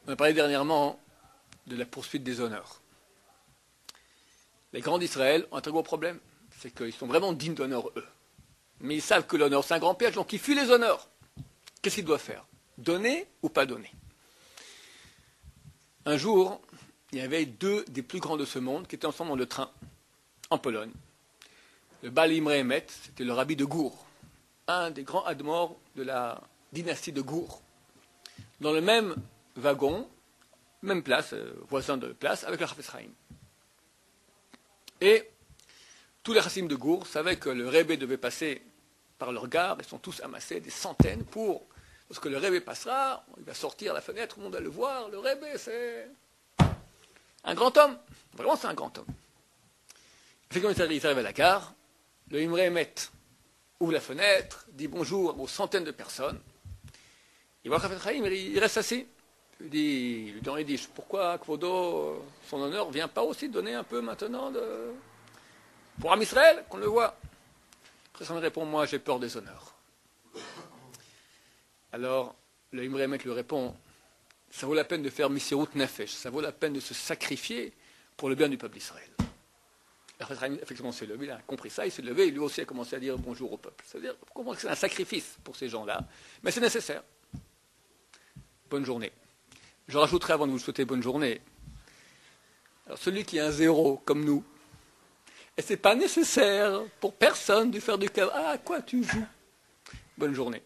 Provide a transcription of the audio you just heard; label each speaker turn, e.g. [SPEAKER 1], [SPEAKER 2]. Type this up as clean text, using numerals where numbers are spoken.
[SPEAKER 1] On a parlé dernièrement de la poursuite des honneurs. Les grands d'Israël ont un très gros problème, c'est qu'ils sont vraiment dignes d'honneur, eux. Mais ils savent que l'honneur, c'est un grand piège, donc ils fuient les honneurs. Qu'est-ce qu'ils doivent faire? Donner ou pas donner? Un jour, il y avait deux des plus grands de ce monde qui étaient ensemble dans le train, en Pologne. Le Baal Imre Emet, c'était le rabbi de Gour, un des grands admors de la dynastie de Gour. Dans le même wagon, même place, voisin de place, avec le Chafetz Chaim. Et tous les Chassim de Gour savaient que le Rebbe devait passer par leur gare, ils sont tous amassés, des centaines, parce que le Rebbe passera, il va sortir à la fenêtre, tout le monde va le voir, le Rebbe c'est un grand homme, vraiment c'est un grand homme. Effectivement, il arrive à la gare, le Imre Emet ouvre la fenêtre, dit bonjour aux centaines de personnes, il voit le Chafetz Chaim, il reste assis. Il lui donne les disques. Pourquoi Kvodo, son honneur, ne vient pas aussi donner un peu maintenant pour Am Israël, qu'on le voit? Après, ça me répond, moi j'ai peur des honneurs. Alors, le Imre Emet lui répond, ça vaut la peine de faire Misirut Nefesh, ça vaut la peine de se sacrifier pour le bien du peuple d'Israël. Effectivement, s'est levé, il a compris ça, il s'est levé, et lui aussi a commencé à dire bonjour au peuple. C'est-à-dire, que c'est un sacrifice pour ces gens-là, mais c'est nécessaire. Bonne journée. Je rajouterai avant de vous souhaiter bonne journée. Alors celui qui est un zéro, comme nous, et ce n'est pas nécessaire pour personne de faire du cœur. Ah, à quoi tu joues? Bonne journée.